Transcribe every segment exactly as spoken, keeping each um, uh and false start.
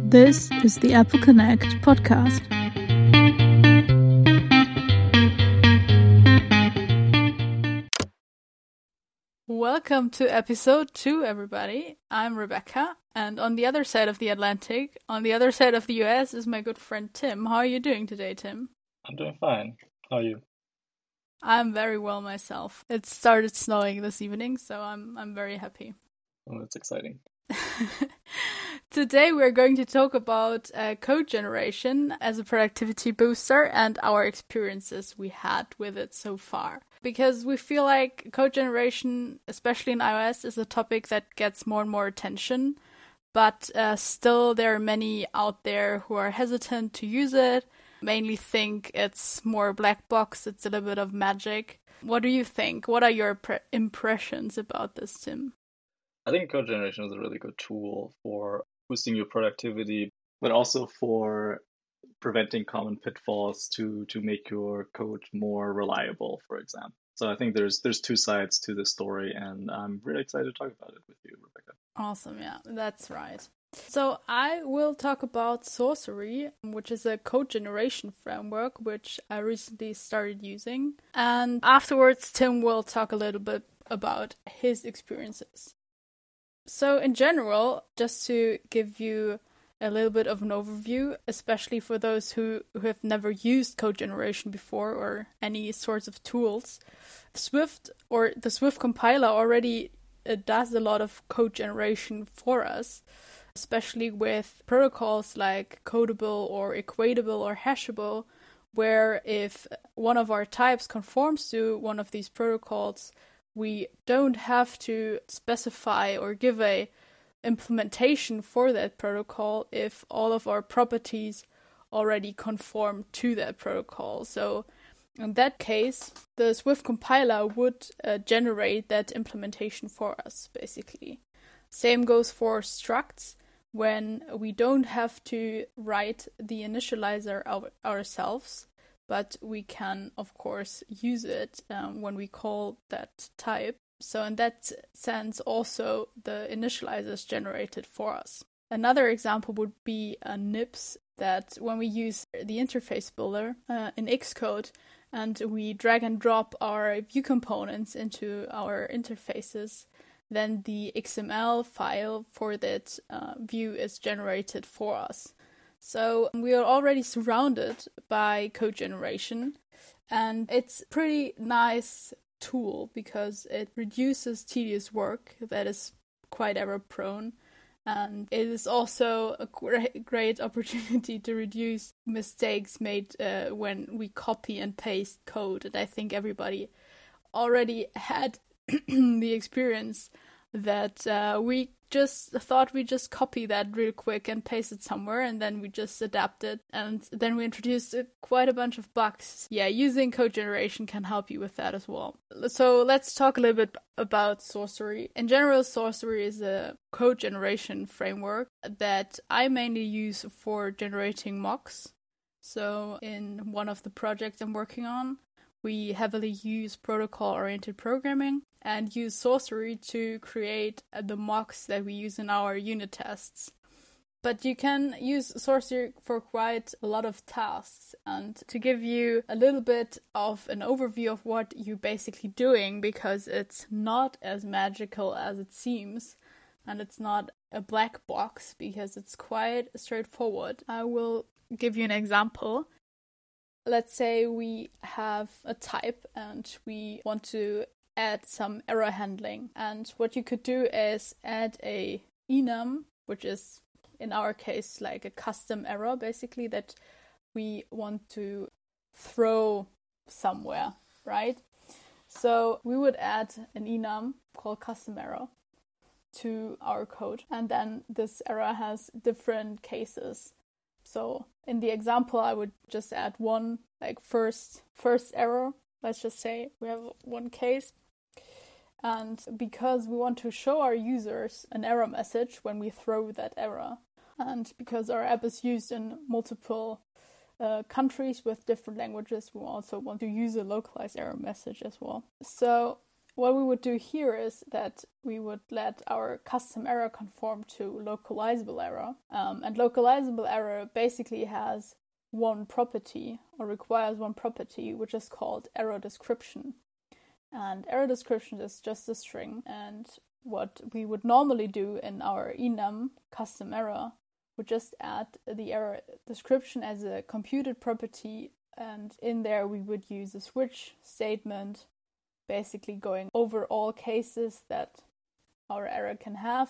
This is the Apple Connect podcast. Welcome to episode two, everybody. I'm Rebecca, and on the other side of the Atlantic, on the other side of the U S, is my good friend Tim. How are you doing today, Tim? I'm doing fine. How are you? I'm very well myself. It started snowing this evening, so I'm I'm very happy. Oh, that's exciting. Today we're going to talk about uh, code generation as a productivity booster and our experiences we had with it so far. Because we feel like code generation, especially in iOS, is a topic that gets more and more attention, but uh, still there are many out there who are hesitant to use it, mainly think it's more black box, it's a little bit of magic. What do you think? What are your pre- impressions about this, Tim? I think code generation is a really good tool for boosting your productivity, but also for preventing common pitfalls to to make your code more reliable, for example. So I think there's there's two sides to the story, and I'm really excited to talk about it with you, Rebecca. Awesome, yeah, that's right. So I will talk about Sorcery, which is a code generation framework, which I recently started using. And afterwards, Tim will talk a little bit about his experiences. So in general, just to give you a little bit of an overview, especially for those who, who have never used code generation before or any sorts of tools, Swift or the Swift compiler already uh, does a lot of code generation for us, especially with protocols like Codable or Equatable or Hashable, where if one of our types conforms to one of these protocols, we don't have to specify or give a implementation for that protocol if all of our properties already conform to that protocol. So in that case, the Swift compiler would uh, generate that implementation for us, basically. Same goes for structs, when we don't have to write the initializer our- ourselves, but we can, of course, use it um, when we call that type. So in that sense, also the initializer is generated for us. Another example would be a N I P S, that when we use the interface builder uh, in Xcode and we drag and drop our view components into our interfaces, then the X M L file for that uh, view is generated for us. So we are already surrounded by code generation, and it's a pretty nice tool because it reduces tedious work that is quite error prone, and it is also a great, great opportunity to reduce mistakes made uh, when we copy and paste code. And I think everybody already had the experience that uh, we just thought we just copy that real quick and paste it somewhere, and then we just adapt it, and then we introduced uh, quite a bunch of bugs. Yeah, using code generation can help you with that as well. So let's talk a little bit about Sorcery. In general, Sorcery is a code generation framework that I mainly use for generating mocks. So in one of the projects I'm working on, we heavily use protocol-oriented programming and use Sorcery to create the mocks that we use in our unit tests. But you can use Sorcery for quite a lot of tasks. And to give you a little bit of an overview of what you're basically doing, because it's not as magical as it seems, and it's not a black box, because it's quite straightforward, I will give you an example. Let's say we have a type and we want to add some error handling. And what you could do is add a enum, which is in our case like a custom error, basically, that we want to throw somewhere, right? So we would add an enum called custom error to our code. And then this error has different cases. So in the example, I would just add one, like first first error. Let's just say we have one case. And because we want to show our users an error message when we throw that error, and because our app is used in multiple uh, countries with different languages, we also want to use a localized error message as well. So what we would do here is that we would let our custom error conform to localizable error. Um, and localizable error basically has one property, or requires one property, which is called error description. And error description is just a string. And what we would normally do in our enum custom error would just add the error description as a computed property, and in there we would use a switch statement, basically going over all cases that our error can have,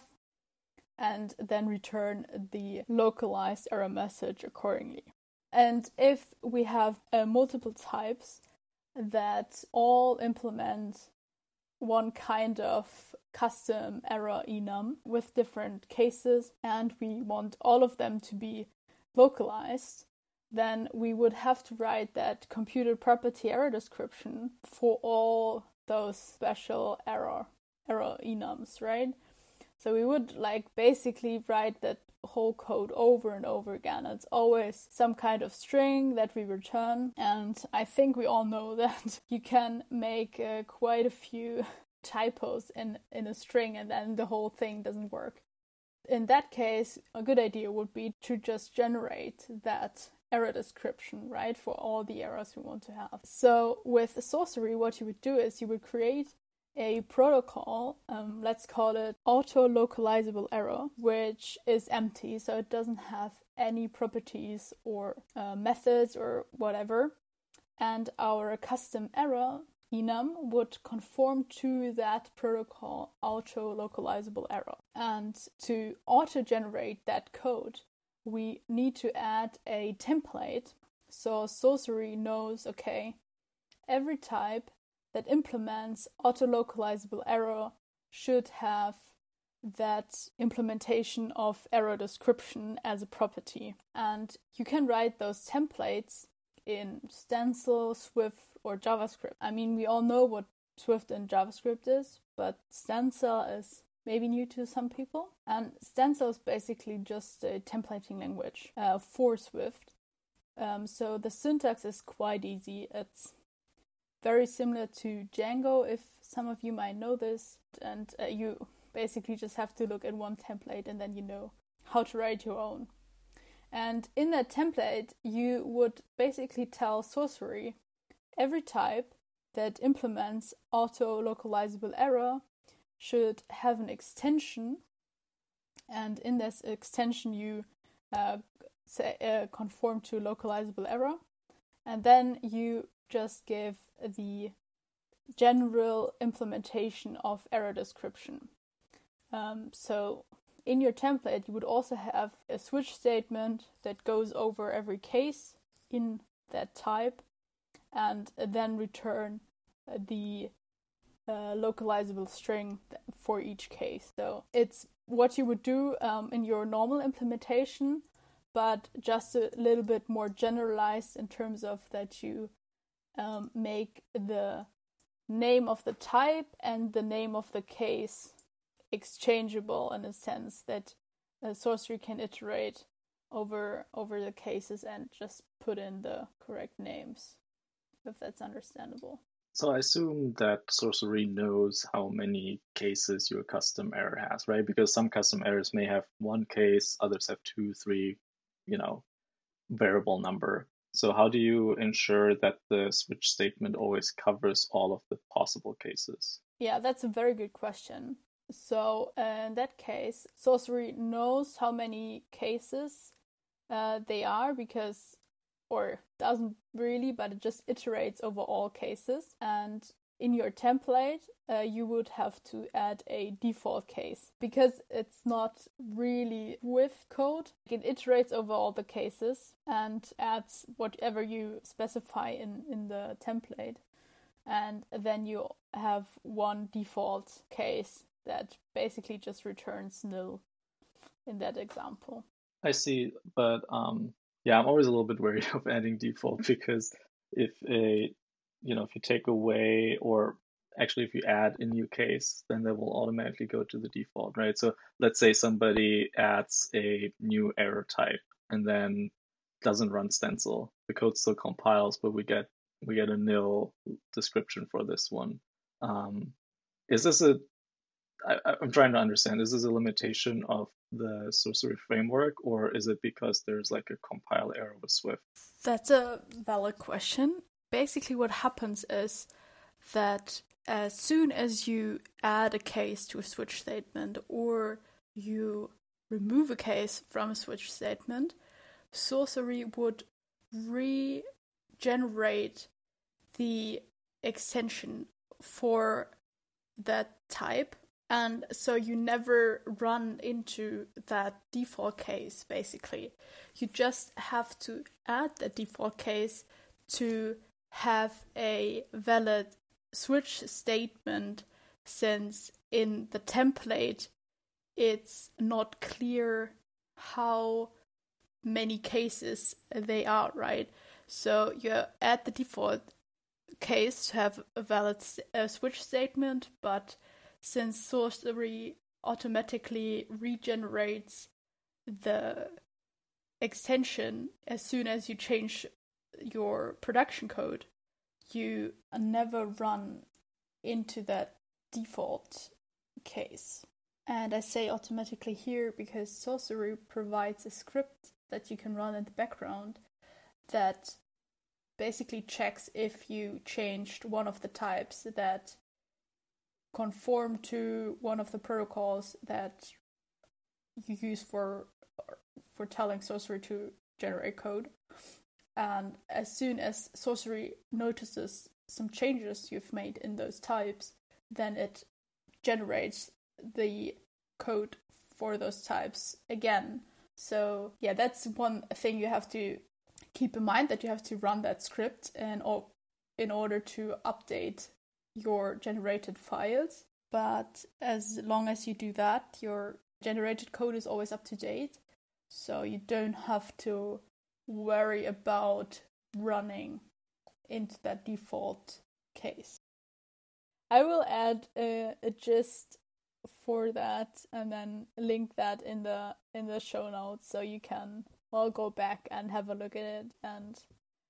and then return the localized error message accordingly. And if we have uh, multiple types that all implement one kind of custom error enum with different cases, and we want all of them to be localized, then we would have to write that computed property error description for all those special error error enums, right? So we would like basically write that whole code over and over again. It's always some kind of string that we return, and I think we all know that you can make uh, quite a few typos in, in a string, and then the whole thing doesn't work. In that case, a good idea would be to just generate that error description, right, for all the errors we want to have. So with Sorcery, what you would do is you would create a protocol, um, let's call it auto-localizable error, which is empty, so it doesn't have any properties or uh, methods or whatever. And our custom error enum would conform to that protocol auto-localizable error. And to auto-generate that code, we need to add a template. So Sorcery knows, okay, every type that implements auto-localizable error should have that implementation of error description as a property. And you can write those templates in Stencil, Swift, or JavaScript. I mean, we all know what Swift and JavaScript is, but Stencil is maybe new to some people. And Stencil is basically just a templating language uh, for Swift. Um, so the syntax is quite easy. It's very similar to Django, if some of you might know this. And uh, you basically just have to look at one template and then you know how to write your own. And in that template, you would basically tell Sorcery every type that implements auto-localizable error should have an extension, and in this extension you uh, say, uh, conform to localizable error, and then you just give the general implementation of error description. Um, so in your template you would also have a switch statement that goes over every case in that type, and then return the Uh, localizable string for each case. So it's what you would do um, in your normal implementation, but just a little bit more generalized in terms of that you um, make the name of the type and the name of the case exchangeable, in a sense that a Sorcery can iterate over over the cases and just put in the correct names, if that's understandable. So I assume that Sorcery knows how many cases your custom error has, right? Because some custom errors may have one case, others have two, three, you know, variable number. So how do you ensure that the switch statement always covers all of the possible cases? Yeah, that's a very good question. So uh, in that case, Sorcery knows how many cases uh, they are, because or doesn't really, but it just iterates over all cases. And in your template, uh, you would have to add a default case, because it's not really Swift code. It iterates over all the cases and adds whatever you specify in, in the template. And then you have one default case that basically just returns nil in that example. I see, but um, yeah, I'm always a little bit wary of adding default, because if a, you know, if you take away, or actually if you add a new case, then that will automatically go to the default, right? So let's say somebody adds a new error type and then doesn't run Stencil. The code still compiles, but we get we get a nil description for this one. Um, is this a, I, I'm trying to understand, is this a limitation of the Sorcery framework, or is it because there's like a compile error with Swift? That's a valid question. Basically what happens is that as soon as you add a case to a switch statement or you remove a case from a switch statement, Sorcery would regenerate the extension for that type, and so you never run into that default case, basically. You just have to add the default case to have a valid switch statement, since in the template it's not clear how many cases they are, right? So you add the default case to have a valid uh, switch statement, but since Sorcery automatically regenerates the extension as soon as you change your production code, you never run into that default case. And I say automatically here because Sorcery provides a script that you can run in the background that basically checks if you changed one of the types that conform to one of the protocols that you use for for telling Sorcery to generate code. And as soon as Sorcery notices some changes you've made in those types, then it generates the code for those types again. So yeah, that's one thing you have to keep in mind, that you have to run that script and or in order to update your generated files. But as long as you do that, your generated code is always up to date, so you don't have to worry about running into that default case. I will add a, a gist for that and then link that in the in the show notes, so you can all go back and have a look at it and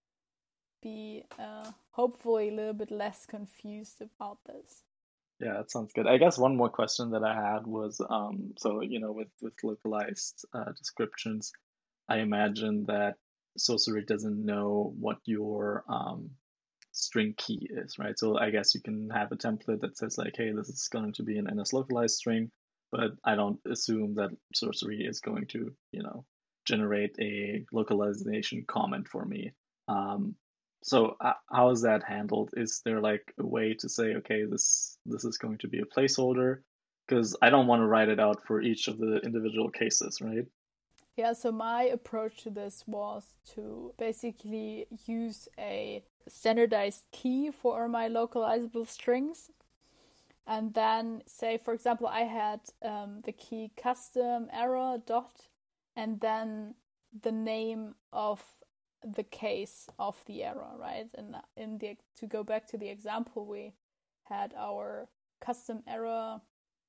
be uh, hopefully a little bit less confused about this. Yeah, that sounds good. I guess one more question that I had was, um, so, you know, with, with localized uh, descriptions, I imagine that Sorcery doesn't know what your um, string key is, right? So I guess you can have a template that says like, hey, this is going to be an N S localized string, but I don't assume that Sorcery is going to, you know, generate a localization comment for me. Um, so uh, how is that handled? Is there like a way to say, okay, this this is going to be a placeholder? Because I don't want to write it out for each of the individual cases, right? Yeah, so my approach to this was to basically use a standardized key for my localizable strings. And then say, for example, I had um, the key custom error dot, and then the name of the case of the error, right? And in the to go back to the example, we had our custom error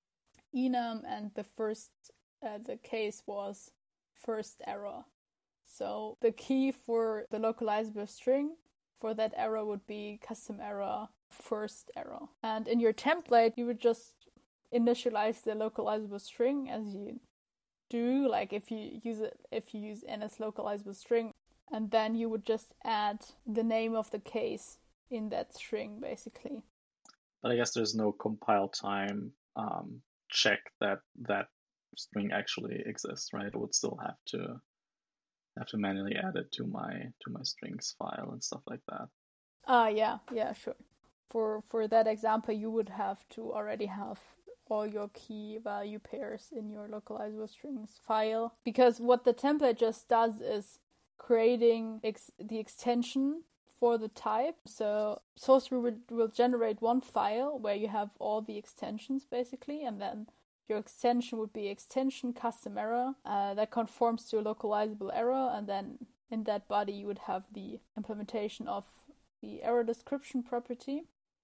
enum, and the first uh, the case was first error. So the key for the localizable string for that error would be custom error first error. And in your template, you would just initialize the localizable string as you do, like if you use it, if you use N S localizable string, and then you would just add the name of the case in that string, basically. But I guess there's no compile time um, check that that string actually exists, right? I would still have to have to manually add it to my to my strings file and stuff like that. Ah, uh, yeah, yeah, sure. For for that example, you would have to already have all your key value pairs in your localizable strings file, because what the template just does is creating ex- the extension for the type. So Sorcery will, will generate one file where you have all the extensions basically, and then your extension would be extension custom error uh, that conforms to a localizable error, and then in that body you would have the implementation of the error description property,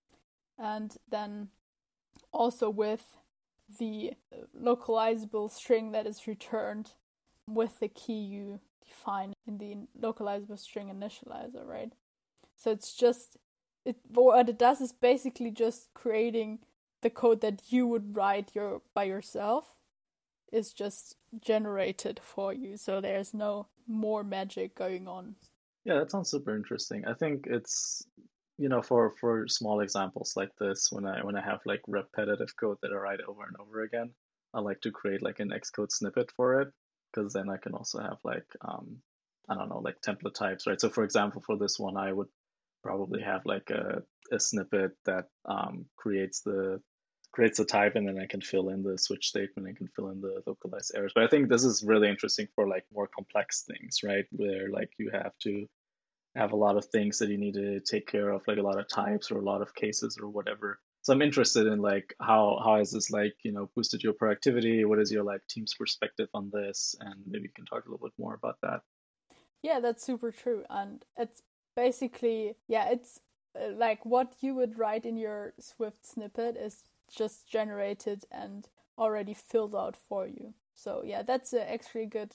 and then also with the localizable string that is returned with the key you define in the localizable string initializer, right? So it's just, it, what it does is basically just creating the code that you would write your by yourself is just generated for you. So there's no more magic going on. Yeah, that sounds super interesting. I think it's, you know, for for small examples like this, when I when I have like repetitive code that I write over and over again, I like to create like an Xcode snippet for it, because then I can also have like um I don't know, like template types, right? So for example, for this one, I would probably have like a, a snippet that um creates the creates a type, and then I can fill in the switch statement, I can fill in the localized errors. But I think this is really interesting for like more complex things, right? Where like you have to have a lot of things that you need to take care of, like a lot of types or a lot of cases or whatever. So I'm interested in like how how has this like, you know, boosted your productivity? What is your like team's perspective on this? And maybe you can talk a little bit more about that. Yeah, that's super true. And it's basically, yeah, it's uh, like what you would write in your Swift snippet is just generated and already filled out for you. So yeah, that's a actually good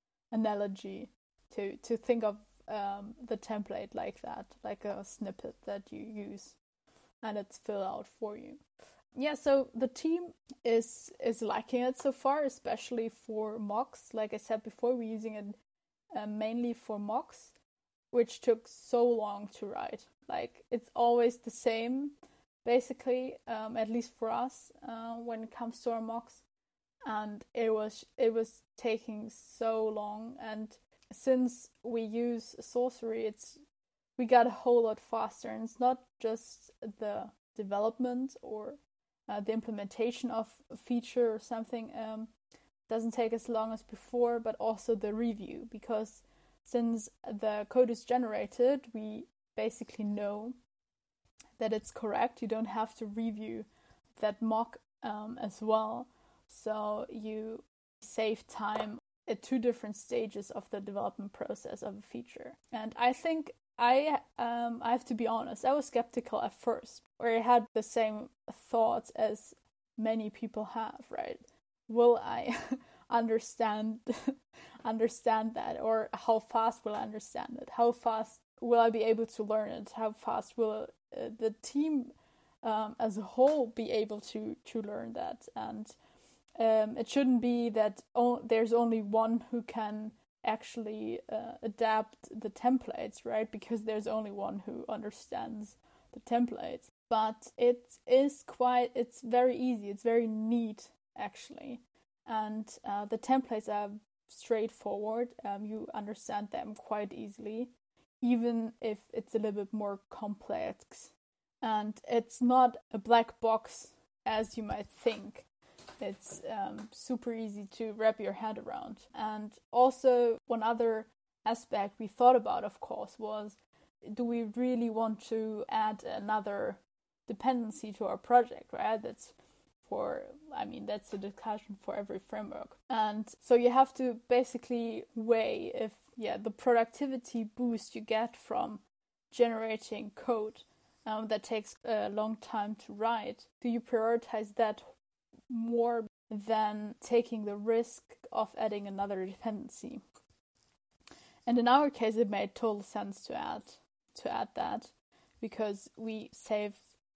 analogy to to think of um, the template like that, like a snippet that you use, and it's filled out for you. Yeah, so the team is is liking it so far, especially for mocks. Like I said before, we're using it uh, mainly for mocks, which took so long to write. Like it's always the same, basically, um, at least for us, uh, when it comes to our mocks, and it was it was taking so long. And since we use Sorcery, it's we got a whole lot faster, and it's not just the development or uh, the implementation of a feature or something um, doesn't take as long as before, but also the review, because since the code is generated, we basically know that it's correct. You don't have to review that mock um, as well, so you save time at two different stages of the development process of a feature. And I think I um I have to be honest, I was skeptical at first, or I had the same thoughts as many people have, right? Will I understand understand that, or how fast will I understand it? How fast will I be able to learn it? How fast will uh, the team um, as a whole be able to to learn that? And um, it shouldn't be that o- there's only one who can actually uh, adapt the templates, right? Because there's only one who understands the templates. But it is quite, it's very easy, it's very neat actually. And uh, the templates are straightforward, um, you understand them quite easily, even if it's a little bit more complex. And it's not a black box as you might think. It's um, super easy to wrap your head around. And also, one other aspect we thought about, of course, was, do we really want to add another dependency to our project, right? That's for, I mean, that's a discussion for every framework. And so you have to basically weigh if, yeah, the productivity boost you get from generating code um, that takes a long time to write, do you prioritize that more than taking the risk of adding another dependency? And in our case, it made total sense to add to add that, because we save,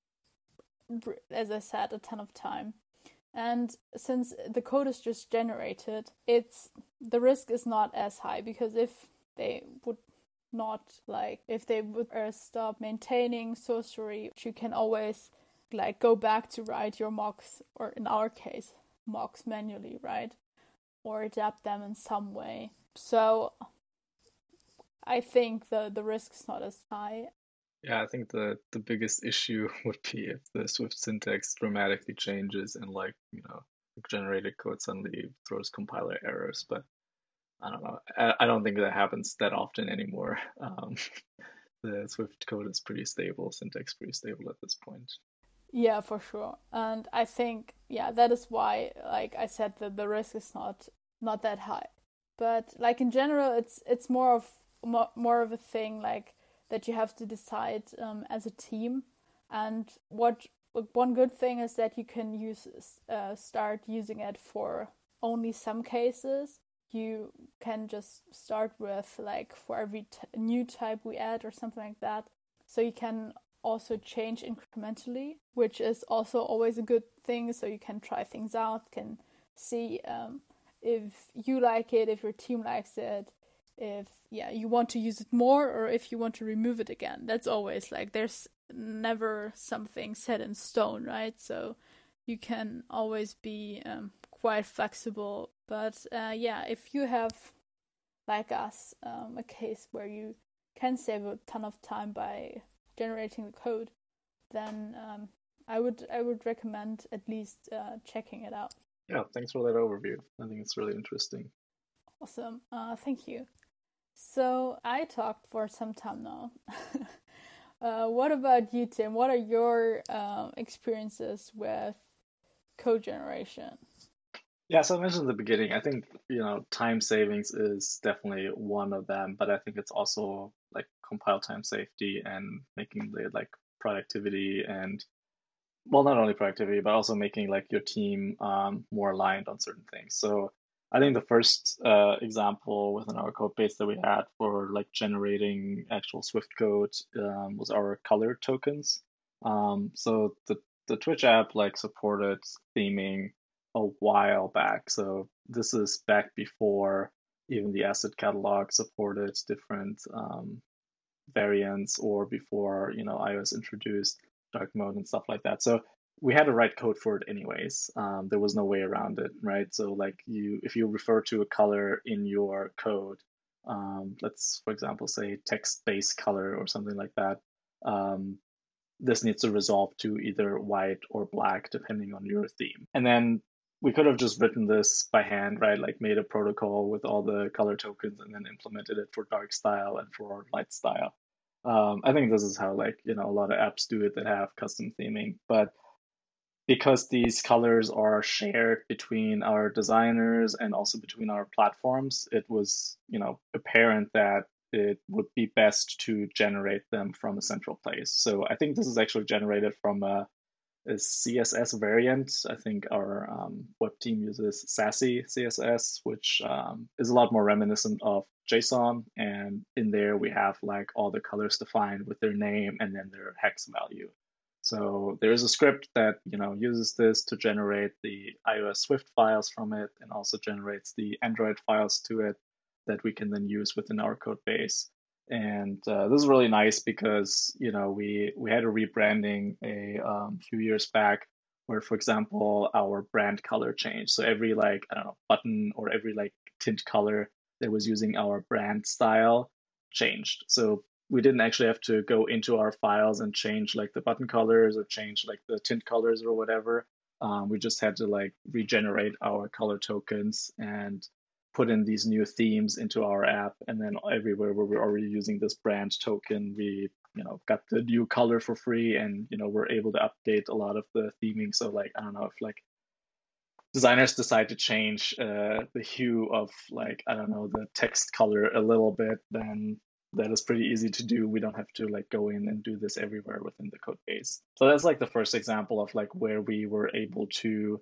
as I said, a ton of time. And since the code is just generated, it's the risk is not as high, because if they would not like if they would uh, stop maintaining Sorcery, you can always like go back to write your mocks, or in our case, mocks manually, right? Or adapt them in some way. So I think the, the risk is not as high. Yeah, I think the the biggest issue would be if the Swift syntax dramatically changes and like, you know, generated code suddenly throws compiler errors. But I don't know. I, I don't think that happens that often anymore. Um, the Swift code is pretty stable, syntax pretty stable at this point. Yeah, for sure. And I think, yeah, that is why, like I said, that the risk is not not that high. But like in general, it's it's more of more, more of a thing like that you have to decide um, as a team. And what one good thing is that you can use uh, start using it for only some cases. You can just start with like for every t- new type we add or something like that. So you can also change incrementally, which is also always a good thing. So you can try things out, can see um, if you like it, if your team likes it, if yeah you want to use it more, or if you want to remove it again. That's always like, there's never something set in stone, right? So you can always be um, quite flexible. But uh, yeah, if you have, like us, um, a case where you can save a ton of time by generating the code, then um, I would I would recommend at least uh, checking it out. Yeah, thanks for that overview. I think it's really interesting. Awesome. Uh, thank you. So I talked for some time now. uh, what about you, Tim? What are your um, experiences with code generation? Yeah, so I mentioned in the beginning, I think, you know, time savings is definitely one of them, but I think it's also like compile time safety and making the like productivity and, well, not only productivity, but also making like your team um, more aligned on certain things. So I think the first uh, example within our code base that we had for like generating actual Swift code um, was our color tokens. Um, so the the Twitch app like supported theming a while back. So this is back before even the asset catalog supported different um, variants, or before, you know, iOS introduced dark mode and stuff like that. So we had to write code for it anyways. Um, there was no way around it, right? So like you, if you refer to a color in your code, um, let's for example say text-based color or something like that, um, this needs to resolve to either white or black depending on your theme. And then we could have just written this by hand, right? Like made a protocol with all the color tokens and then implemented it for dark style and for light style. Um, I think this is how, like, you know, a lot of apps do it that have custom theming. But because these colors are shared between our designers and also between our platforms, it was, you know, apparent that it would be best to generate them from a central place. So I think this is actually generated from a, a C S S variant. I think our um, web team uses Sassy C S S, which um, is a lot more reminiscent of JSON. And in there, we have like all the colors defined with their name and then their hex value. So there is a script that, you know, uses this to generate the iOS Swift files from it, and also generates the Android files to it that we can then use within our code base. And uh, this is really nice because, you know, we we had a rebranding a um, few years back where, for example, our brand color changed. So every like, I don't know, button or every like tint color that was using our brand style changed. So we didn't actually have to go into our files and change like the button colors or change like the tint colors or whatever. Um, we just had to like regenerate our color tokens and put in these new themes into our app. And then everywhere where we're already using this brand token, we, you know, got the new color for free, and, you know, we're able to update a lot of the theming. So like, I don't know, if like designers decide to change uh, the hue of like, I don't know, the text color a little bit, then that is pretty easy to do. We don't have to like go in and do this everywhere within the code base. So that's like the first example of like where we were able to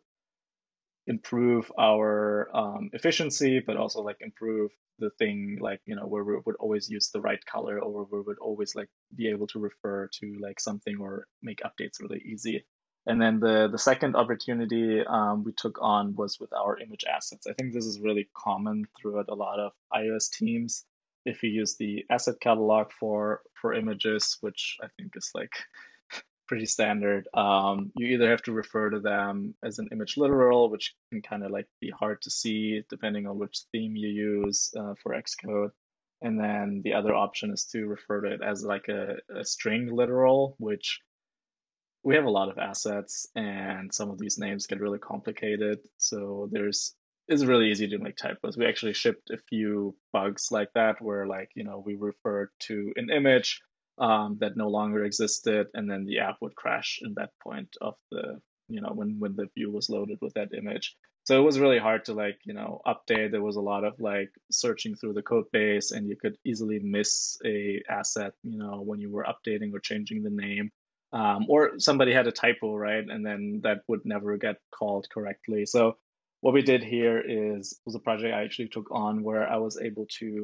improve our um, efficiency, but also like improve the thing, like, you know, where we would always use the right color, or where we would always like be able to refer to like something or make updates really easy. And then the the second opportunity um, we took on was with our image assets. I think this is really common throughout a lot of iOS teams. If you use the asset catalog for for images, which I think is like pretty standard, um, you either have to refer to them as an image literal, which can kind of like be hard to see depending on which theme you use uh, for Xcode. And then the other option is to refer to it as like a, a string literal, which we have a lot of assets and some of these names get really complicated. So there's it's really easy to make typos. We actually shipped a few bugs like that where, like, you know, we referred to an image um, that no longer existed, and then the app would crash in that point of the, you know, when when the view was loaded with that image. So it was really hard to like, you know, update. There was a lot of like searching through the code base, and you could easily miss a asset, you know, when you were updating or changing the name. Um, or somebody had a typo, right? And then that would never get called correctly. So what we did here is was a project I actually took on where I was able to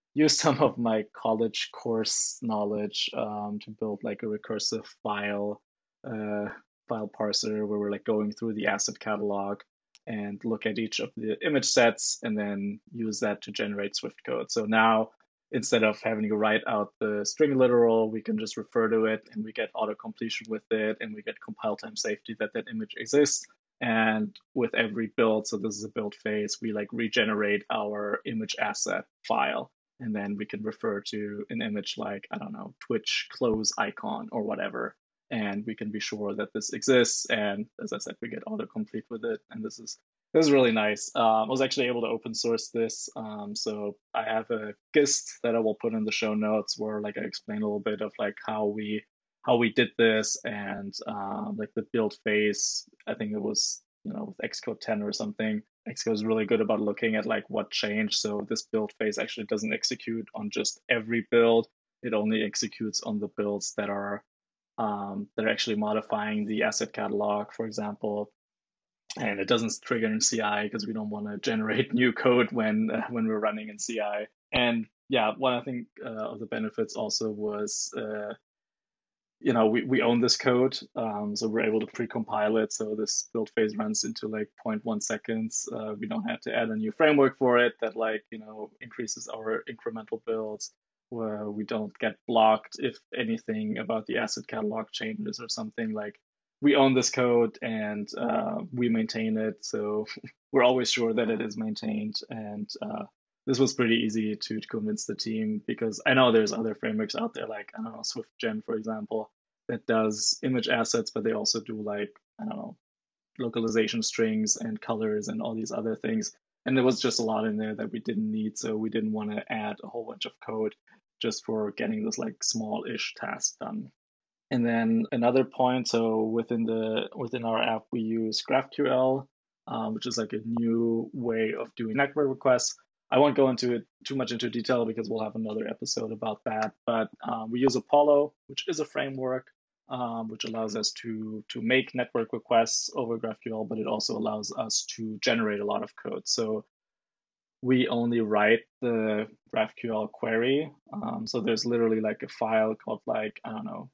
used some of my college course knowledge um, to build like a recursive file uh, file parser where we're like going through the asset catalog and look at each of the image sets and then use that to generate Swift code. So now instead of having to write out the string literal, we can just refer to it and we get auto completion with it and we get compile time safety that that image exists. And with every build, so this is a build phase, we like regenerate our image asset file. And then we can refer to an image like, I don't know, Twitch close icon or whatever. And we can be sure that this exists. And as I said, we get autocomplete with it. And this is this is really nice. Um, I was actually able to open source this. Um, so I have a gist that I will put in the show notes where like I explain a little bit of like how we how we did this and um, like the build phase. I think it was, you know, with Xcode ten or something. Xcode is really good about looking at like what changed. So this build phase actually doesn't execute on just every build. It only executes on the builds that are um, that are actually modifying the asset catalog, for example. And it doesn't trigger in C I because we don't want to generate new code when uh, when we're running in C I. And yeah, one I think uh, of the benefits also was uh, you know, we, we own this code, um, so we're able to pre-compile it. So this build phase runs into like zero point one seconds. Uh, we don't have to add a new framework for it that like, you know, increases our incremental builds, where we don't get blocked if anything about the asset catalog changes or something. Like we own this code and uh, we maintain it. So we're always sure that it is maintained. And uh, this was pretty easy to, to convince the team because I know there's other frameworks out there, like, I don't know, SwiftGen, for example, that does image assets, but they also do like, I don't know, localization strings and colors and all these other things. And there was just a lot in there that we didn't need. So we didn't want to add a whole bunch of code just for getting this like small-ish task done. And then another point, so within the within our app, we use GraphQL, um, which is like a new way of doing network requests. I won't go into it too much into detail because we'll have another episode about that. But um, we use Apollo, which is a framework um, which allows us to to make network requests over GraphQL, but it also allows us to generate a lot of code. So we only write the GraphQL query. Um, so there's literally like a file called like, I don't know,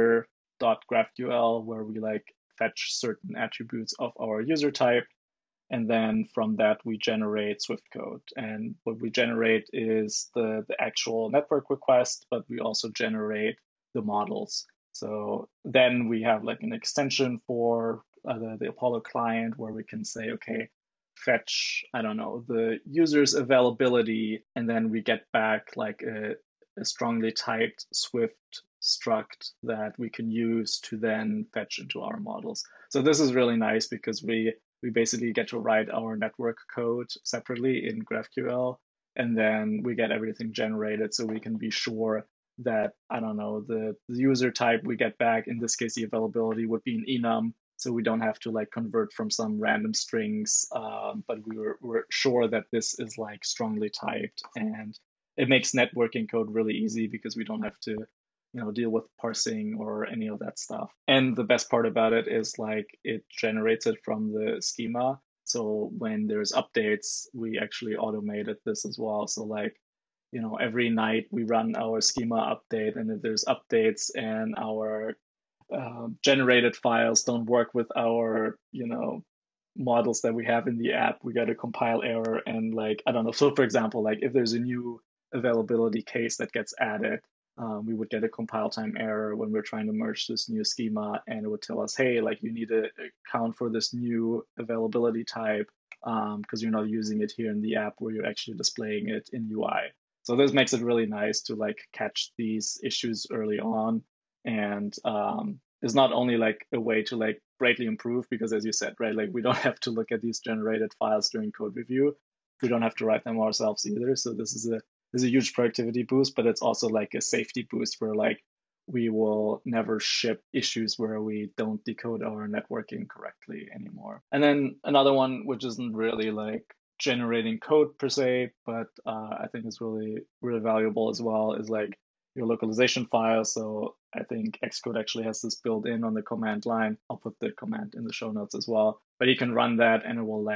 user.graphql where we like fetch certain attributes of our user type. And then from that, we generate Swift code. And what we generate is the, the actual network request, but we also generate the models. So then we have like an extension for uh, the, the Apollo client where we can say, okay, fetch, I don't know, the user's availability, and then we get back like a, a strongly typed Swift struct that we can use to then fetch into our models. So this is really nice because we we basically get to write our network code separately in GraphQL, and then we get everything generated so we can be sure that, I don't know, the, the user type we get back, in this case, the availability would be an enum, so we don't have to like convert from some random strings, um, but we were, we're sure that this is like strongly typed, and it makes networking code really easy because we don't have to, you know, deal with parsing or any of that stuff. And the best part about it is like it generates it from the schema. So when there's updates, we actually automated this as well. So like, you know, every night we run our schema update, and if there's updates and our uh, generated files don't work with our, you know, models that we have in the app, we get a compile error. And like, I don't know. So for example, like if there's a new availability case that gets added, um, we would get a compile time error when we're trying to merge this new schema, and it would tell us, hey, like you need to account for this new availability type because um, you're not using it here in the app where you're actually displaying it in U I. So this makes it really nice to like catch these issues early on, and um, is not only like a way to like greatly improve, because as you said, right, like we don't have to look at these generated files during code review. We don't have to write them ourselves either. So this is a is a huge productivity boost, but it's also like a safety boost where like we will never ship issues where we don't decode our networking correctly anymore. And then another one, which isn't really like generating code per se, but uh, I think is really, really valuable as well, is like your localization file. So I think Xcode actually has this built in on the command line. I'll put the command in the show notes as well. But you can run that and it will like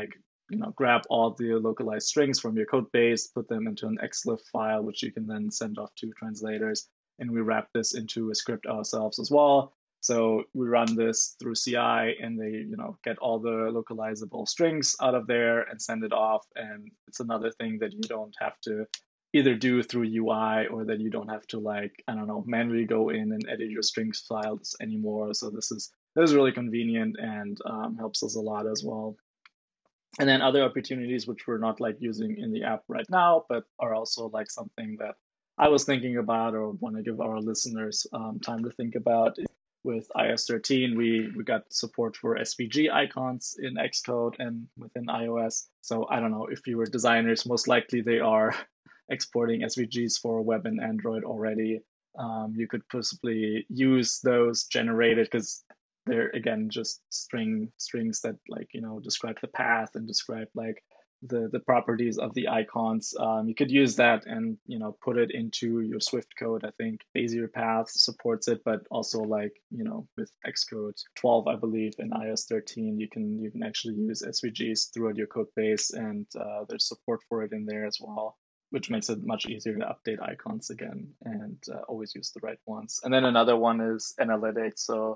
you know, grab all the localized strings from your code base, put them into an Xlib file, which you can then send off to translators. And we wrap this into a script ourselves as well. So we run this through C I, and they, you know, get all the localizable strings out of there and send it off. And it's another thing that you don't have to either do through U I, or that you don't have to, like, I don't know, manually go in and edit your strings files anymore. So this is this is really convenient and um, helps us a lot as well. And then other opportunities which we're not like using in the app right now, but are also like something that I was thinking about or want to give our listeners um, time to think about. With i O S thirteen, we, we got support for S V G icons in Xcode and within iOS. So I don't know, if you were designers, most likely they are exporting S V Gs for web and Android already. Um, you could possibly use those generated, because they're, again, just string strings that, like, you know, describe the path and describe like the the properties of the icons. Um, you could use that and, you know, put it into your Swift code. I think Bezier Path supports it, but also, like, you know, with Xcode twelve, I believe, and i O S thirteen, you can you can actually use S V Gs throughout your code base, and uh, there's support for it in there as well, which makes it much easier to update icons again and uh, always use the right ones. And then another one is analytics. So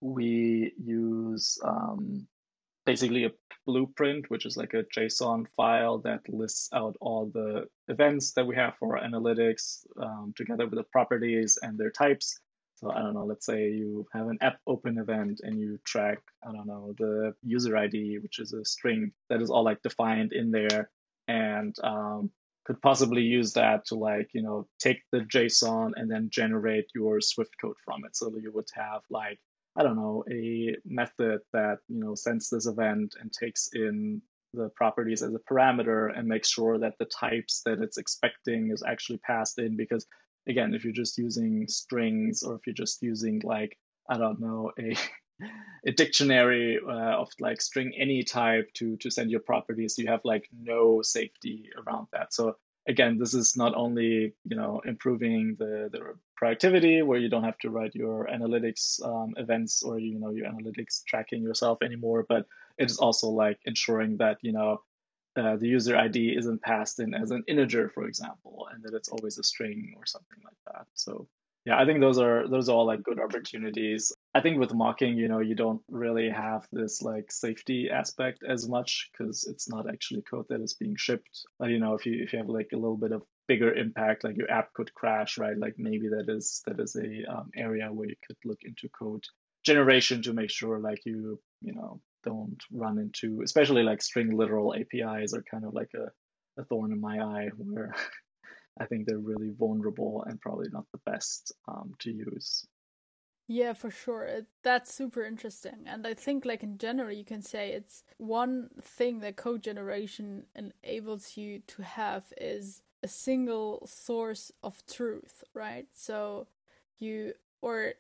we use um, basically a blueprint, which is like a JSON file that lists out all the events that we have for our analytics, um, together with the properties and their types. So I don't know, let's say you have an app open event and you track, I don't know, the user I D, which is a string that is all like defined in there, and um, could possibly use that to, like, you know, take the JSON and then generate your Swift code from it. So that you would have, like, I don't know, a method that, you know, sends this event and takes in the properties as a parameter and makes sure that the types that it's expecting is actually passed in. Because again, if you're just using strings, or if you're just using, like, I don't know, a a dictionary uh, of like string any type to to send your properties, you have like no safety around that. So again, this is not only, you know, improving the, the productivity, where you don't have to write your analytics um, events or, you know, your analytics tracking yourself anymore, but it is also like ensuring that, you know, uh, the user I D isn't passed in as an integer, for example, and that it's always a string or something like that. So yeah, I think those are those are all like good opportunities. I think with mocking, you know, you don't really have this like safety aspect as much, because it's not actually code that is being shipped. But, you know, if you if you have like a little bit of bigger impact, like your app could crash, right? Like maybe that is that is a um, area where you could look into code generation to make sure, like, you you know, don't run into, especially like string literal A P Is are kind of like a, a thorn in my eye, where I think they're really vulnerable and probably not the best um, to use. Yeah, for sure. It, that's super interesting. And I think, like, in general, you can say it's one thing that code generation enables you to have is a single source of truth, right? So you, or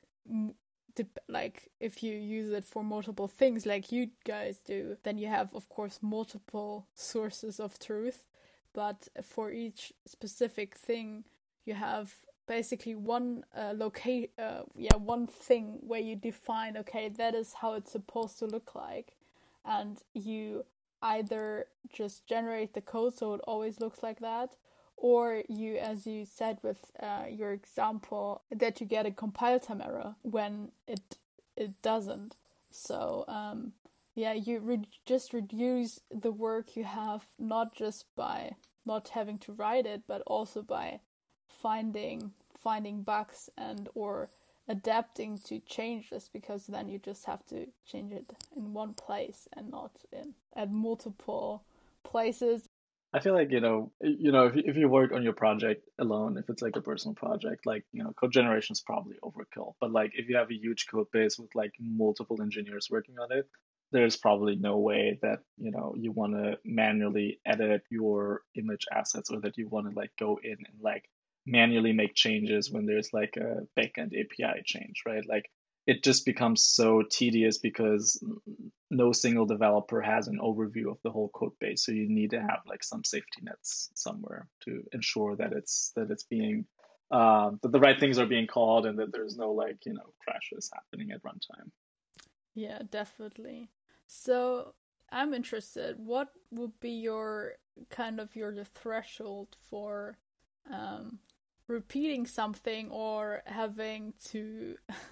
like, if you use it for multiple things like you guys do, then you have, of course, multiple sources of truth. But for each specific thing, you have basically one uh, locate, uh, yeah, one thing where you define, okay, that is how it's supposed to look like, and you either just generate the code so it always looks like that, or you, as you said with uh, your example, that you get a compile time error when it it doesn't. So um, yeah, you re- just reduce the work you have, not just by not having to write it, but also by finding finding bugs and or adapting to changes, because then you just have to change it in one place and not in at multiple places. I feel like, you know, you know, if you, if you work on your project alone, if it's like a personal project, like, you know, code generation is probably overkill. But like, if you have a huge code base with like multiple engineers working on it, there's probably no way that, you know, you want to manually edit your image assets, or that you want to like go in and like manually make changes when there's like a backend A P I change, right? Like, it just becomes so tedious because no single developer has an overview of the whole code base. So you need to have like some safety nets somewhere to ensure that it's that it's being uh, that the right things are being called, and that there's no, like, you know, crashes happening at runtime. Yeah, definitely. So I'm interested. What would be your kind of your threshold for um, repeating something or having to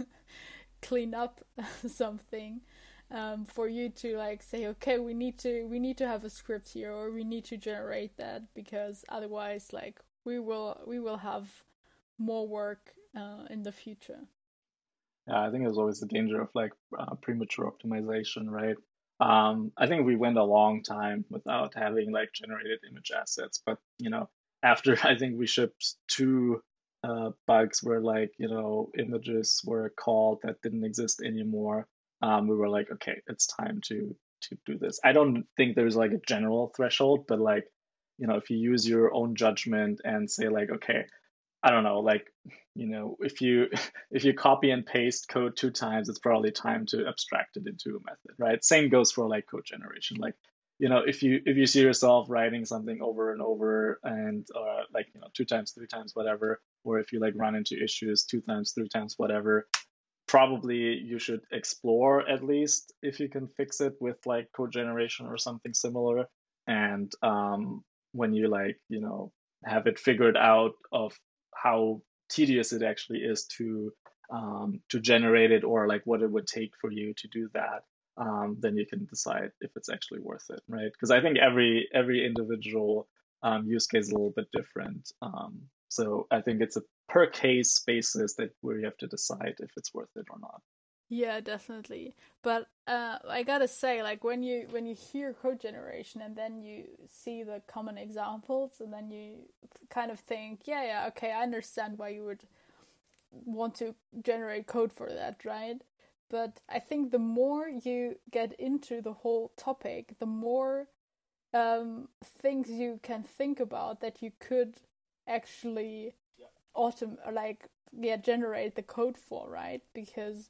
clean up something um, for you to like say, okay, we need to we need to have a script here, or we need to generate that, because otherwise, like we will we will have more work uh, in the future. Yeah, I think there's always the danger of like uh, premature optimization, right? Um, I think we went a long time without having like generated image assets, but you know, after I think we shipped two uh, bugs where like you know images were called that didn't exist anymore, um, we were like, okay, it's time to to do this. I don't think there's like a general threshold, but like you know, if you use your own judgment and say like, okay, I don't know, like, you know, if you if you copy and paste code two times, it's probably time to abstract it into a method, right? Same goes for like code generation. Like, you know, if you if you see yourself writing something over and over and uh, like, you know, two times, three times, whatever, or if you like run into issues two times, three times, whatever, probably you should explore at least if you can fix it with like code generation or something similar. And um, when you like, you know, have it figured out of how tedious it actually is to um, to generate it, or like what it would take for you to do that, um, then you can decide if it's actually worth it, right? Because I think every every individual um, use case is a little bit different. Um, so I think it's a per case basis that where you have to decide if it's worth it or not. Yeah, definitely. But uh, I gotta say, like when you when you hear code generation and then you see the common examples, and then you kind of think, yeah, yeah, okay, I understand why you would want to generate code for that, right? But I think the more you get into the whole topic, the more um, things you can think about that you could actually autom like yeah generate the code for, right? Because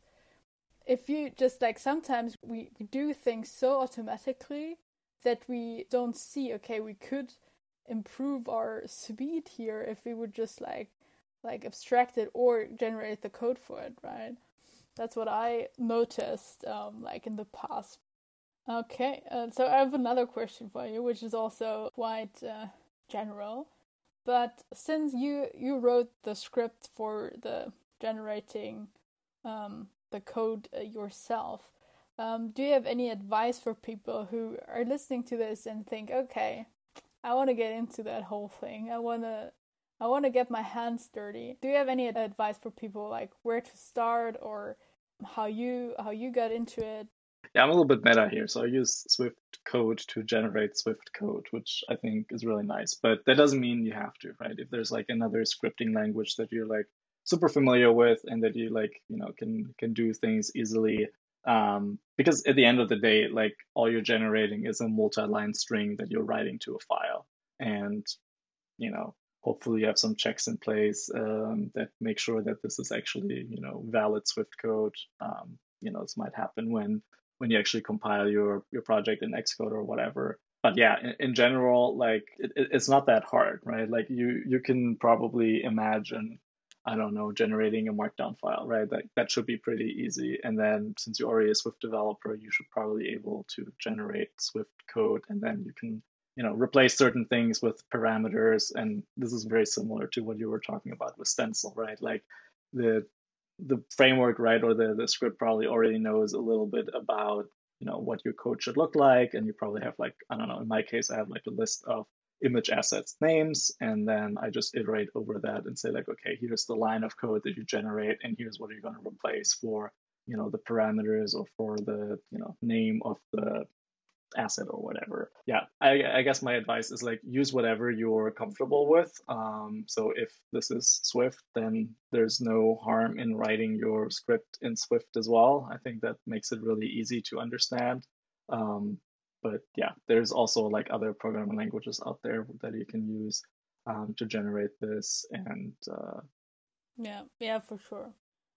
if you just like sometimes we, we do things so automatically that we don't see, okay, we could improve our speed here if we would just like like abstract it or generate the code for it, right? That's what I noticed um, like in the past. Okay, uh, so I have another question for you, which is also quite uh, general. But since you you wrote the script for the generating um, the code uh, yourself, um, do you have any advice for people who are listening to this and think, okay, I want to get into that whole thing. I want to I want to get my hands dirty. Do you have any advice for people, like where to start or how you how you got into it? Yeah, I'm a little bit meta here. So I use Swift code to generate Swift code, which I think is really nice. But that doesn't mean you have to, right? If there's like another scripting language that you're like super familiar with and that you like, you know, can can do things easily. Um, because at the end of the day, like all you're generating is a multi-line string that you're writing to a file. And, you know, hopefully you have some checks in place um, that make sure that this is actually, you know, valid Swift code. Um, you know, this might happen when when you actually compile your your project in Xcode or whatever. But yeah, in, in general, like it, it's not that hard, right? Like you you can probably imagine, I don't know, generating a markdown file, right? That that should be pretty easy. And then since you're already a Swift developer, you should probably be able to generate Swift code, and then you can, you know, replace certain things with parameters. And this is very similar to what you were talking about with Stencil, right? Like the the framework, right, or the, the script probably already knows a little bit about, you know, what your code should look like. And you probably have like, I don't know, in my case, I have like a list of image assets names, and then I just iterate over that and say like, okay, here's the line of code that you generate, and here's what you're going to replace for, you know, the parameters or for the, you know, name of the asset or whatever. Yeah, I, I guess my advice is like use whatever you're comfortable with. Um, so if this is Swift, then there's no harm in writing your script in Swift as well. I think that makes it really easy to understand. Um, but yeah, there's also like other programming languages out there that you can use um, to generate this. And uh, yeah, yeah, for sure.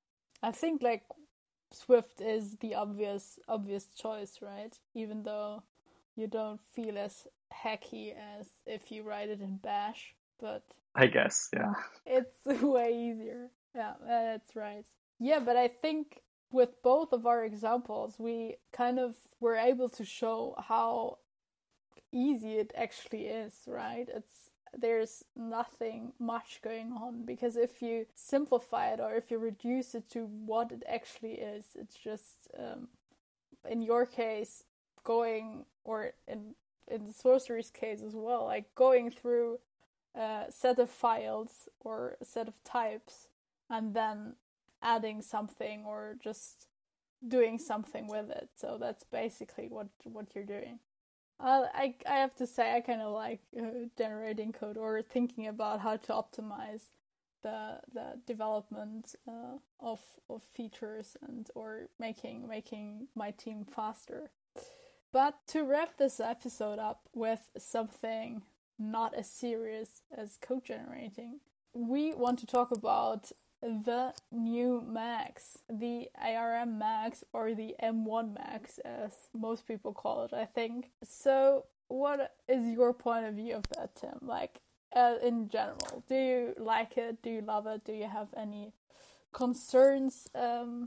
I think like Swift is the obvious obvious choice, right? Even though you don't feel as hacky as if you write it in Bash, but I guess, yeah. It's way easier. Yeah, that's right. Yeah, but I think with both of our examples, we kind of were able to show how easy it actually is, right? It's there's nothing much going on, because if you simplify it or if you reduce it to what it actually is, it's just um, in your case going, or in in the sorcery's case as well, like going through a set of files or a set of types and then adding something or just doing something with it. So that's basically what what you're doing. Uh, I I have to say I kind of like uh, generating code or thinking about how to optimize the the development uh, of of features and or making making my team faster. But to wrap this episode up with something not as serious as code generating, we want to talk about the new Macs, the A R M Macs, or the M one Macs, as most people call it, I think. So, what is your point of view of that, Tim? Like, uh, in general, do you like it? Do you love it? Do you have any concerns? Um,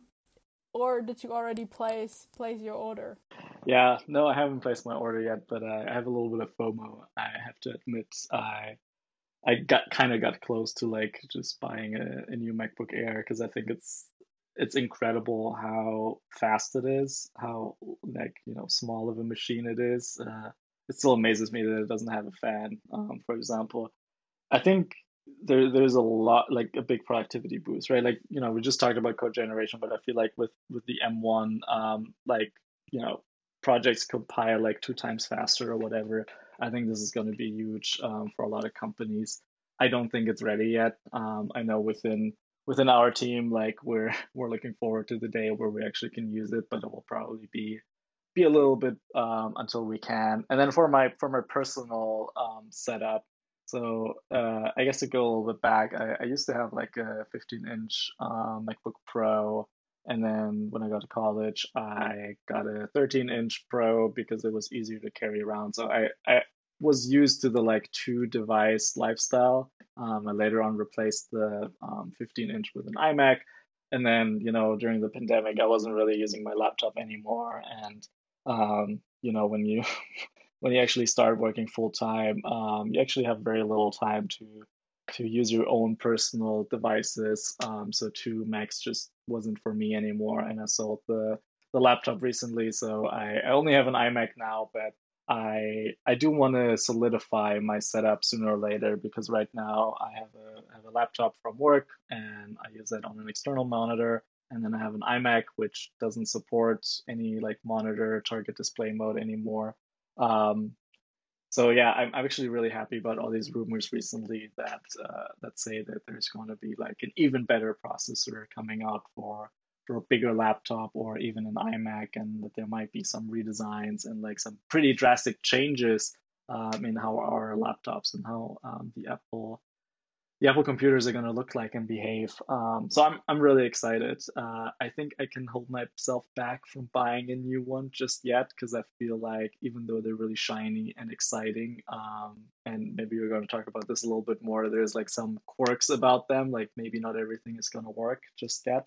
or did you already place place your order? Yeah, no, I haven't placed my order yet, but uh, I have a little bit of FOMO. I have to admit, I I got kind of got close to like just buying a, a new MacBook Air, because I think it's it's incredible how fast it is, how like you know small of a machine it is. Uh, it still amazes me that it doesn't have a fan, um, for example. I think there there's a lot, like a big productivity boost, right? Like you know we just talked about code generation, but I feel like with with the M one, um, like you know projects compile like two times faster or whatever. I think this is going to be huge um, for a lot of companies. I don't think it's ready yet. Um, I know within within our team, like we're we're looking forward to the day where we actually can use it, but it will probably be be a little bit um, until we can. And then for my for my personal um, setup, so uh, I guess to go a little bit back, I, I used to have like a fifteen inch uh, MacBook Pro, and then when I got to college, I got a thirteen inch Pro because it was easier to carry around. So I, I was used to the like two device lifestyle. Um, I later on replaced the um, fifteen inch with an iMac. And then, you know, during the pandemic, I wasn't really using my laptop anymore. And, um, you know, when you when you actually start working full time, um, you actually have very little time to to use your own personal devices. Um, so two Macs just wasn't for me anymore, and I sold the the laptop recently. So I, I only have an iMac now, but I I do want to solidify my setup sooner or later, because right now I have a I have a laptop from work and I use that on an external monitor, and then I have an iMac which doesn't support any like monitor target display mode anymore. Um, so yeah, I'm I'm actually really happy about all these rumors recently that uh, that say that there's going to be like an even better processor coming out for for a bigger laptop or even an iMac, and that there might be some redesigns and like some pretty drastic changes um, in how our laptops and how um, the Apple the Apple computers are going to look like and behave. Um, so I'm I'm really excited. Uh, I think I can hold myself back from buying a new one just yet, because I feel like even though they're really shiny and exciting, um, and maybe we're going to talk about this a little bit more, there's like some quirks about them. Like maybe not everything is going to work just yet.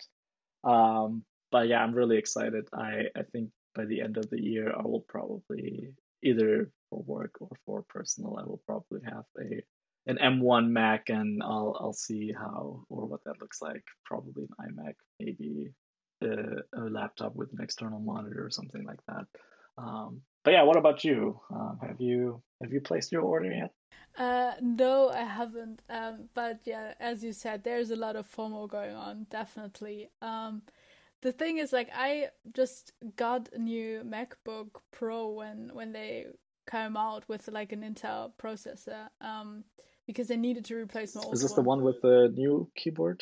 Um, but yeah, I'm really excited. I I think by the end of the year, I will probably either for work or for personal, I will probably have a an M one Mac, and I'll I'll see how or what that looks like. Probably an iMac, maybe a, a laptop with an external monitor or something like that. Um, but yeah, what about you? Um, have you have you placed your order yet? Uh, no, I haven't. Um, but yeah, as you said, there's a lot of FOMO going on, definitely. Um, the thing is, like, I just got a new MacBook Pro when when they came out with like an Intel processor. Um, because I needed to replace my old one. Is this the one with the new keyboard?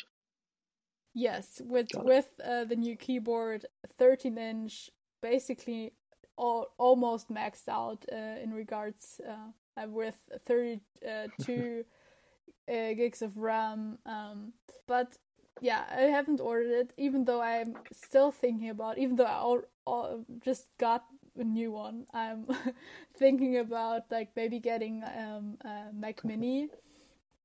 Yes, with with uh, the new keyboard, thirteen inch, basically all, almost maxed out uh, in regards uh, with thirty-two uh, gigs of RAM. Um, but yeah, I haven't ordered it, even though I'm still thinking about, even though I all, all just got a new one, I'm thinking about like maybe getting um, a Mac Mini.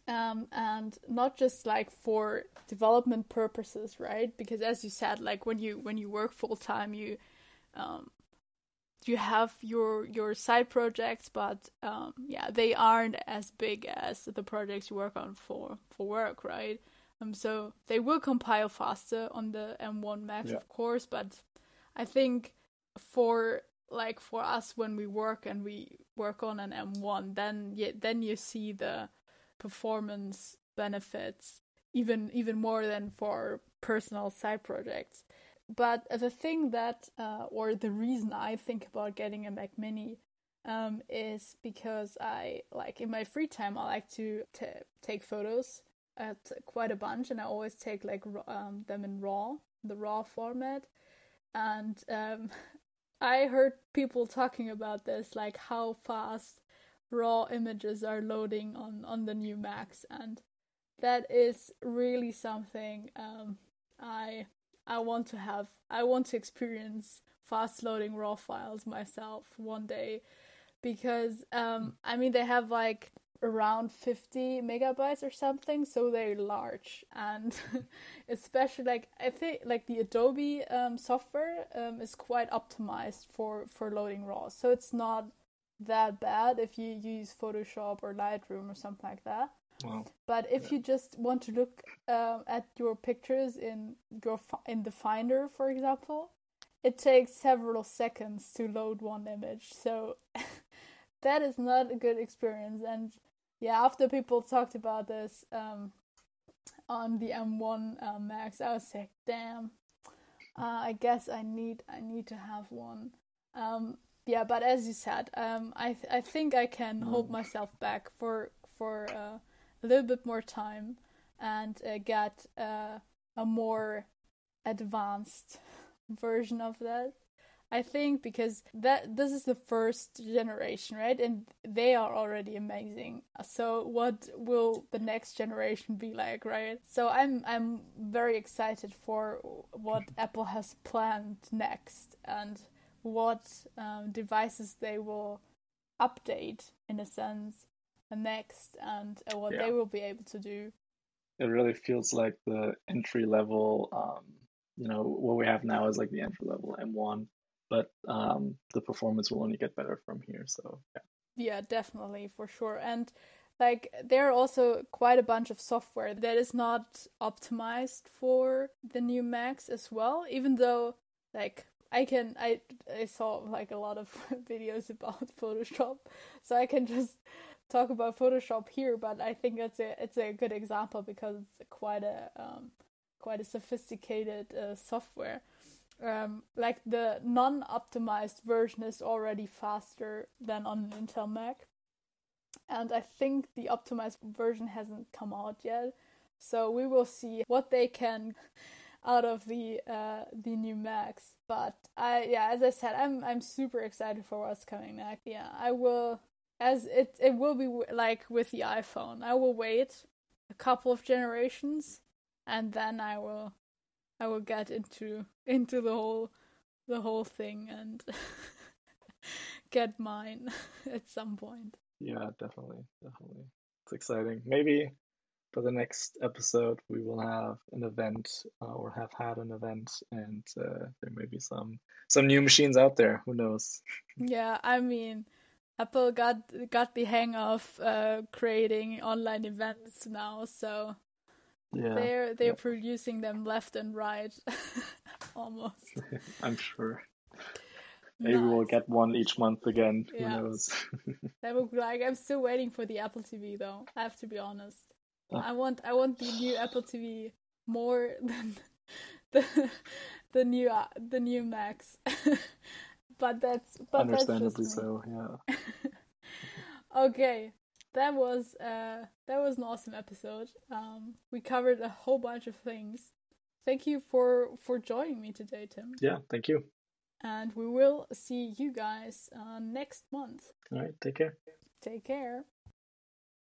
Um, and not just like for development purposes, right? Because as you said, like when you when you work full time, you um, you have your your side projects, but um, yeah, they aren't as big as the projects you work on for for work, right? Um, so they will compile faster on the M one Max, Yeah. of course, but I think for like for us when we work and we work on an M one, then yeah, then you see the performance benefits even even more than for personal side projects. But the thing that uh, or the reason I think about getting a Mac Mini um, is because I like in my free time I like to t- take photos at quite a bunch, and I always take like um, them in RAW, the RAW format. And um, I heard people talking about this, like how fast raw images are loading on, on the new Macs, and that is really something um, I I want to have. I want to experience fast loading raw files myself one day, because um, I mean they have like around fifty megabytes or something, so they're large, and especially like I think like the Adobe um, software um, is quite optimized for for loading raw, so it's not that bad if you use Photoshop or Lightroom or something like that. Wow. But if Yeah. you just want to look um, at your pictures in your in the Finder, for example, it takes several seconds to load one image, so that is not a good experience. And yeah, after people talked about this um, on the M one uh, Max, I was like, damn, uh, I guess I need I need to have one. Um, yeah, but as you said, um, I th- I think I can Mm. hold myself back for for uh, a little bit more time and uh, get uh, a more advanced version of that. I think because that this is the first generation, right? And they are already amazing. So what will the next generation be like, right? So I'm I'm very excited for what Apple has planned next and what um, devices they will update in a sense next, and uh, what Yeah. they will be able to do. It really feels like the entry level, um, you know, what we have now is like the entry level M one, but um, the performance will only get better from here. So yeah. Yeah, definitely, for sure. And like there are also quite a bunch of software that is not optimized for the new Macs as well, even though like I can I I saw like a lot of videos about Photoshop, so I can just talk about Photoshop here, but I think it's a it's a good example because it's quite a um, quite a sophisticated uh, software. Um, like the non-optimized version is already faster than on an Intel Mac, and I think the optimized version hasn't come out yet. So we will see what they can out of the uh, the new Macs. But I yeah, as I said, I'm I'm super excited for what's coming next. Yeah, I will. As it it will be w- like with the iPhone. I will wait a couple of generations, and then I will I will get into into the whole the whole thing and get mine at some point. Yeah, definitely, definitely. It's exciting. Maybe for the next episode, we will have an event uh, or have had an event, and uh, there may be some some new machines out there. Who knows? Yeah, I mean, Apple got got the hang of uh, creating online events now, so Yeah, they're they're yeah, producing them left and right, almost. I'm sure. Maybe we'll Nice. get one each month again. Who Yeah, knows? that would be like. I'm still waiting for the Apple T V though. I have to be honest. Ah, I want I want the new Apple T V more than the the new uh, the new Macs. but that's but that's understandably just me. so. Yeah. Okay, that was uh that was an awesome episode. Um, we covered a whole bunch of things. Thank you for for joining me today, Tim. Yeah. Thank you. And we will see you guys uh, next month. All right. Take care. Take care.